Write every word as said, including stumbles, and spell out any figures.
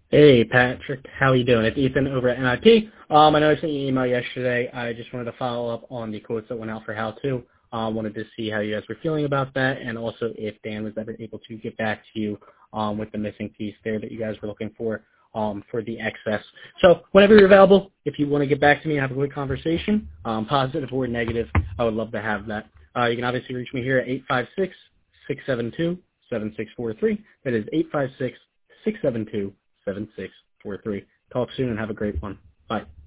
Hey, Patrick. How are you doing? It's Ethan over at N I P. Um, I know I sent you an email yesterday. I just wanted to follow up on the quotes that went out for How To. Um, wanted to see how you guys were feeling about that, and also if Dan was ever able to get back to you um, with the missing piece there that you guys were looking for um, for the excess. So whenever you're available, if you want to get back to me and have a quick conversation, um, positive or negative, I would love to have that. Uh, you can obviously reach me here at eight five six, six seven two, seven six four three. That is eight five six, six seven two, seven six four three. Talk soon and have a great one. Bye.